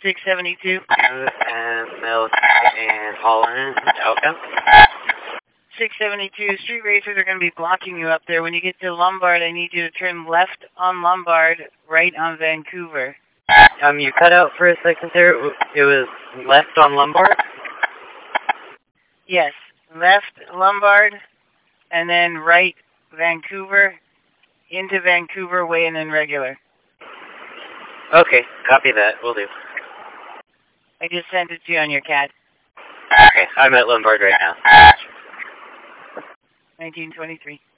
672. And Milk and Holland, outbound. 672. Street racers are going to be blocking you up there. When you get to Lombard, I need you to turn left on Lombard, right on Vancouver. You cut out for a second there. It was left on Lombard? Yes. Left Lombard, and then right Vancouver, into Vancouver, way and then regular. Okay, copy that. Will do. I just sent it to you on your CAD. Okay, I'm at Lombard right now. 1923.